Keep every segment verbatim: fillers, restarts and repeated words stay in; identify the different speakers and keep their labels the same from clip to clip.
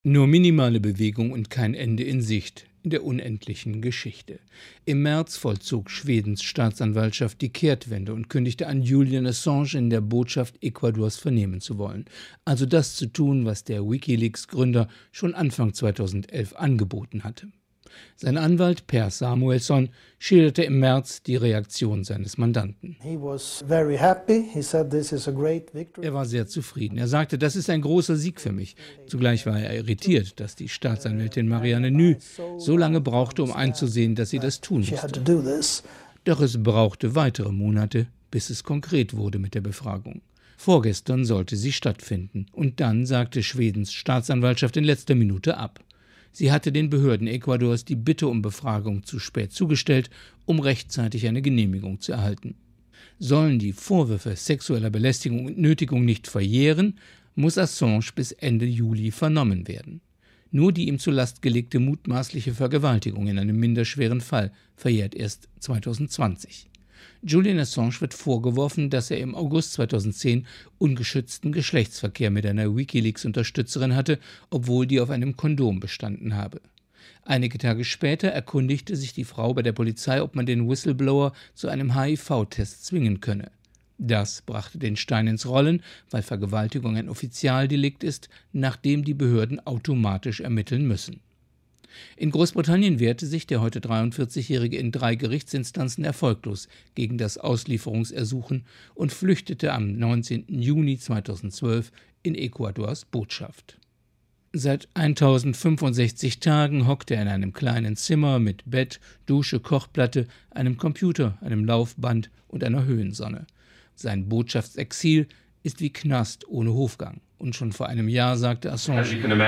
Speaker 1: Nur minimale Bewegung und kein Ende in Sicht in der unendlichen Geschichte. Im März vollzog Schwedens Staatsanwaltschaft die Kehrtwende und kündigte an, Julian Assange in der Botschaft Ecuadors vernehmen zu wollen. Also das zu tun, was der WikiLeaks-Gründer schon Anfang zweitausendelf angeboten hatte. Sein Anwalt Per Samuelsson schilderte im März die Reaktion seines Mandanten.
Speaker 2: He was very happy. He said, "This is a great victory."
Speaker 1: Er war sehr zufrieden. Er sagte, das ist ein großer Sieg für mich. Zugleich war er irritiert, dass die Staatsanwältin Marianne Ny so lange brauchte, um einzusehen, dass sie das tun
Speaker 2: She had to
Speaker 1: musste.
Speaker 2: do this.
Speaker 1: Doch es brauchte weitere Monate, bis es konkret wurde mit der Befragung. Vorgestern sollte sie stattfinden. Und dann sagte Schwedens Staatsanwaltschaft in letzter Minute ab. Sie hatte den Behörden Ecuadors die Bitte um Befragung zu spät zugestellt, um rechtzeitig eine Genehmigung zu erhalten. Sollen die Vorwürfe sexueller Belästigung und Nötigung nicht verjähren, muss Assange bis Ende Juli vernommen werden. Nur die ihm zur Last gelegte mutmaßliche Vergewaltigung in einem minderschweren Fall verjährt erst zweitausendzwanzig. Julian Assange wird vorgeworfen, dass er im August zweitausendzehn ungeschützten Geschlechtsverkehr mit einer WikiLeaks-Unterstützerin hatte, obwohl die auf einem Kondom bestanden habe. Einige Tage später erkundigte sich die Frau bei der Polizei, ob man den Whistleblower zu einem H I V-Test zwingen könne. Das brachte den Stein ins Rollen, weil Vergewaltigung ein Offizialdelikt ist, nachdem die Behörden automatisch ermitteln müssen. In Großbritannien wehrte sich der heute dreiundvierzigjährige in drei Gerichtsinstanzen erfolglos gegen das Auslieferungsersuchen und flüchtete am neunzehnten Juni zweitausendzwölf in Ecuadors Botschaft. Seit tausendfünfundsechzig Tagen hockt er in einem kleinen Zimmer mit Bett, Dusche, Kochplatte, einem Computer, einem Laufband und einer Höhensonne. Sein Botschaftsexil ist wie Knast ohne Hofgang. Und schon vor einem Jahr sagte Assange,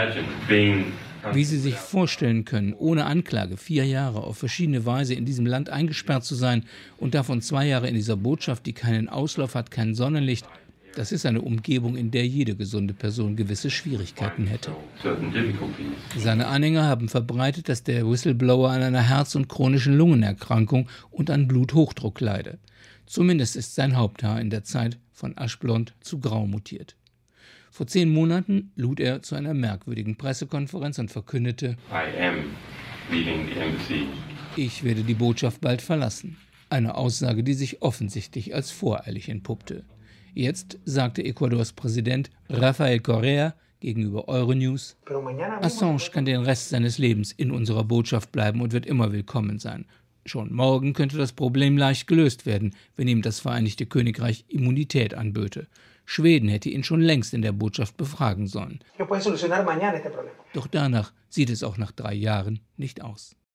Speaker 1: wie Sie sich vorstellen können, ohne Anklage vier Jahre auf verschiedene Weise in diesem Land eingesperrt zu sein und davon zwei Jahre in dieser Botschaft, die keinen Auslauf hat, kein Sonnenlicht, das ist eine Umgebung, in der jede gesunde Person gewisse Schwierigkeiten hätte. Seine Anhänger haben verbreitet, dass der Whistleblower an einer Herz- und chronischen Lungenerkrankung und an Bluthochdruck leide. Zumindest ist sein Haupthaar in der Zeit von aschblond zu grau mutiert. Vor zehn Monaten lud er zu einer merkwürdigen Pressekonferenz und verkündete, ich werde die Botschaft bald verlassen. Eine Aussage, die sich offensichtlich als voreilig entpuppte. Jetzt sagte Ecuadors Präsident Rafael Correa gegenüber Euronews, Assange kann den Rest seines Lebens in unserer Botschaft bleiben und wird immer willkommen sein. Schon morgen könnte das Problem leicht gelöst werden, wenn ihm das Vereinigte Königreich Immunität anböte. Schweden hätte ihn schon längst in der Botschaft befragen sollen. Doch danach sieht es auch nach drei Jahren nicht aus.